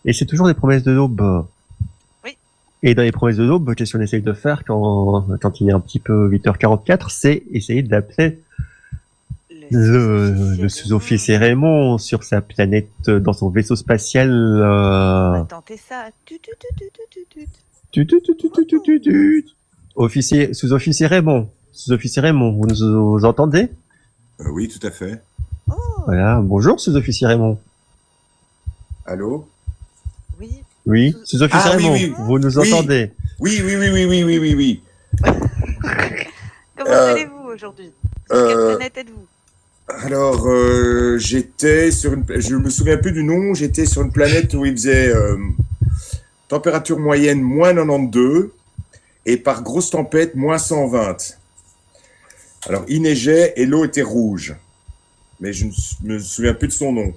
Et c'est toujours des promesses de daube. Oui. Et dans les promesses de daube, qu'est-ce qu'on essaye de faire quand il est un petit peu 8h44, c'est essayer d'appeler le sous-officier Raymond sur sa planète, dans son vaisseau spatial. On va tenter ça. Sous-officier Raymond. Sous-officier Raymond, vous nous entendez? Oui, tout à fait. Oh. Voilà, bonjour sous-officier Raymond. Allô? Oui. Oui, sous-officier Raymond, oui. vous nous entendez? Oui. Comment allez-vous aujourd'hui? Sur quelle planète êtes-vous? Alors, j'étais sur une... Je me souviens plus du nom. J'étais sur une planète où il faisait température moyenne moins 92 et par grosse tempête moins 120. Alors, il neigeait et l'eau était rouge. Mais je ne me souviens plus de son nom.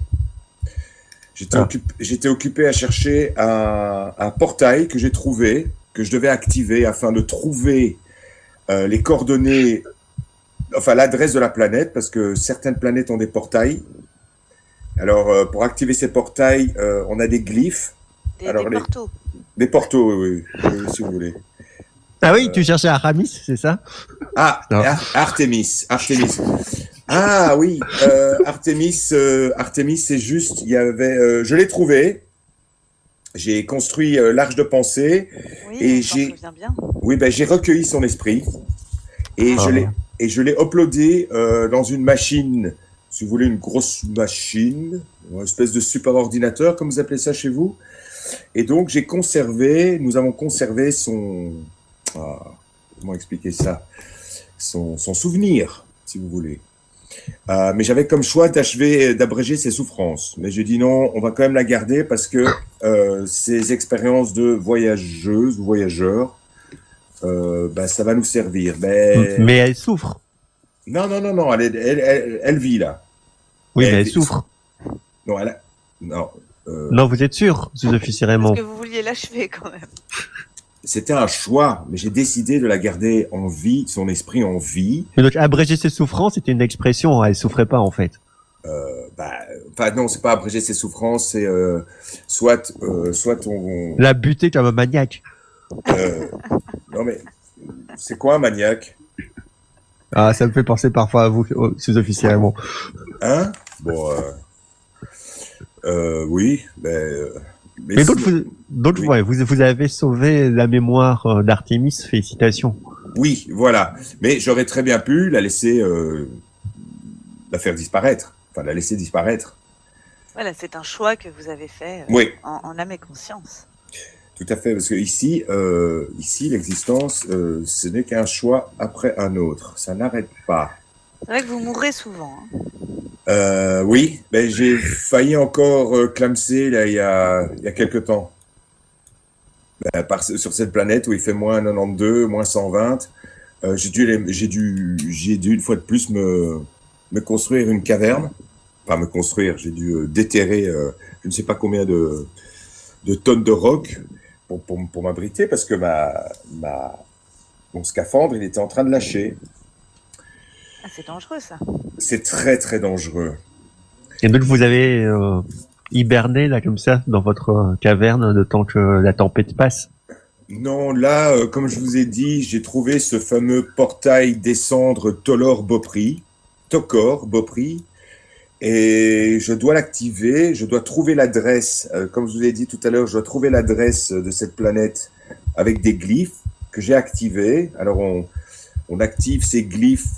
J'étais occupé à chercher un portail que j'ai trouvé, que je devais activer afin de trouver les coordonnées, enfin l'adresse de la planète, parce que certaines planètes ont des portails. Alors, pour activer ces portails, on a des glyphes. Des portos. Des portos, oui, si vous voulez. Ah oui, tu cherchais Aramis, c'est ça? Ah, Artemis. Ah oui, Artemis, c'est juste, il y avait, je l'ai trouvé. J'ai construit l'Arche de Pensée et j'ai recueilli son esprit et je l'ai uploadé dans une machine, si vous voulez, une grosse machine, une espèce de super ordinateur, comme vous appelez ça chez vous. Et donc nous avons conservé son, comment expliquer ça, son souvenir, si vous voulez. Mais j'avais comme choix d'abréger ses souffrances. Mais j'ai dit non, on va quand même la garder parce que ces expériences de voyageuse ou voyageurs, ça va nous servir. Mais elle souffre. Non, elle vit là. Oui, mais elle souffre. Non, non, vous êtes sûr, sous-officier Raymond? Parce que vous vouliez l'achever quand même. C'était un choix, mais j'ai décidé de la garder en vie, son esprit en vie. Et donc, abréger ses souffrances, c'était une expression, elle souffrait pas, en fait. Non, c'est pas abréger ses souffrances, c'est soit on... La buter comme un maniaque. Non, mais c'est quoi un maniaque? Ah, ça me fait penser parfois à vous, sous-officier Raymond. Hein? Bon, oui, mais donc oui. Vous avez sauvé la mémoire d'Artémis, félicitations. Oui, voilà. Mais j'aurais très bien pu la laisser, la faire disparaître. Enfin, la laisser disparaître. Voilà, c'est un choix que vous avez fait en âme et conscience. Tout à fait, parce que ici, l'existence, ce n'est qu'un choix après un autre. Ça n'arrête pas. C'est vrai que vous mourrez souvent. Oui, j'ai failli encore clamser là, il y a quelque temps. Sur cette planète où il fait moins 92, moins 120, j'ai dû une fois de plus me construire une caverne. Pas me construire, j'ai dû déterrer je ne sais pas combien de tonnes de roc pour m'abriter parce que mon scaphandre, il était en train de lâcher. Ah, c'est dangereux, ça. C'est très, très dangereux. Et donc, vous avez hiberné, là, comme ça, dans votre caverne, de temps que la tempête passe? Non, là, comme je vous ai dit, j'ai trouvé ce fameux portail descendre Tokor Bopri, et je dois l'activer, je dois trouver l'adresse, comme je vous ai dit tout à l'heure, je dois trouver l'adresse de cette planète avec des glyphes que j'ai activés. Alors, on active ces glyphes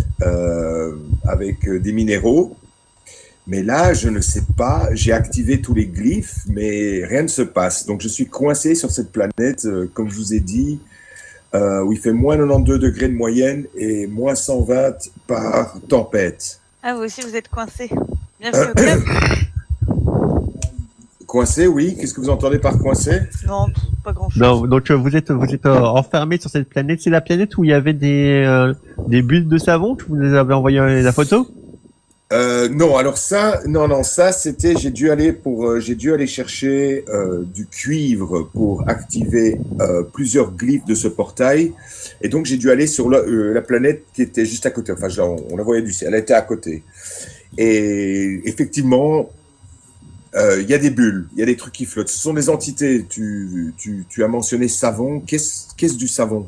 avec des minéraux. Mais là, je ne sais pas, j'ai activé tous les glyphes, mais rien ne se passe. Donc, je suis coincé sur cette planète, comme je vous ai dit, où il fait moins 92 degrés de moyenne et moins 120 par tempête. Ah, vous aussi, vous êtes coincé. Bienvenue au club. Coincé, oui. Qu'est-ce que vous entendez par coincé? Non, pas grand-chose. Non, donc vous êtes enfermé sur cette planète. C'est la planète où il y avait des bulles de savon que vous nous avez envoyé la photo? Non, alors ça, ça c'était, j'ai dû aller chercher du cuivre pour activer plusieurs glyphes de ce portail, et donc j'ai dû aller sur la planète qui était juste à côté. Enfin, on la voyait du ciel, elle était à côté. Et effectivement, Il y a des bulles, il y a des trucs qui flottent. Ce sont des entités. Tu as mentionné savon. Qu'est-ce du savon?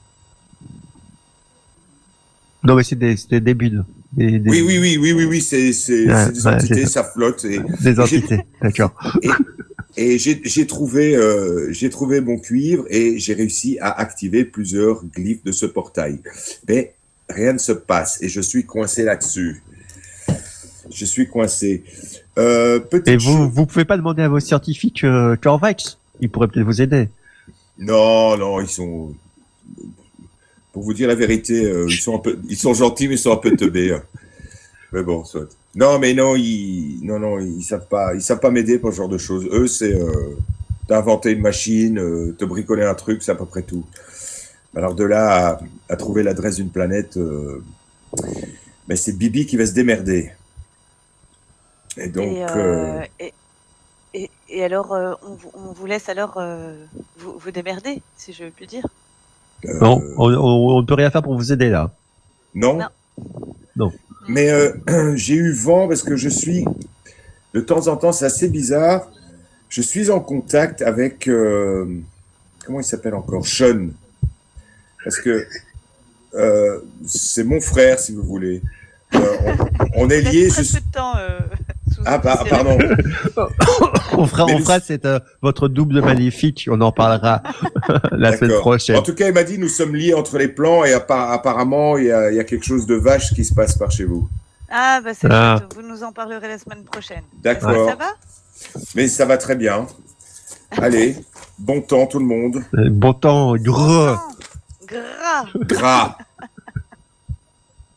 Non, mais c'est des bulles. Oui, c'est des entités, ça flotte. Des entités, d'accord. Et j'ai trouvé mon cuivre et j'ai réussi à activer plusieurs glyphes de ce portail. Mais rien ne se passe et je suis coincé là-dessus. Je suis coincé. Et vous pouvez pas demander à vos scientifiques Corvax, ils pourraient peut-être vous aider. Non, ils sont. Pour vous dire la vérité, ils sont gentils mais ils sont un peu teubés. Mais bon, soit. Non, ils savent pas m'aider pour ce genre de choses. Eux, c'est d'inventer une machine, te bricoler un truc, c'est à peu près tout. Alors de là à trouver l'adresse d'une planète, mais c'est Bibi qui va se démerder. Et donc. Et alors, on vous laisse alors vous démerder, si je puis dire. Non, on ne peut rien faire pour vous aider là. Non. Mais j'ai eu vent parce que je suis, de temps en temps, c'est assez bizarre, je suis en contact avec, comment il s'appelle encore? Sean. Parce que c'est mon frère, si vous voulez. On est liés. Très peu de temps. Pardon. on fera cette votre double maléfique. On en parlera la semaine prochaine. En tout cas, il m'a dit nous sommes liés entre les plans et apparemment il y a quelque chose de vache qui se passe par chez vous. Ah bah c'est chouette. Vous nous en parlerez la semaine prochaine. D'accord. Ça va? Mais ça va très bien. Allez, bon temps tout le monde. Bon temps, gras. Gras. Gras.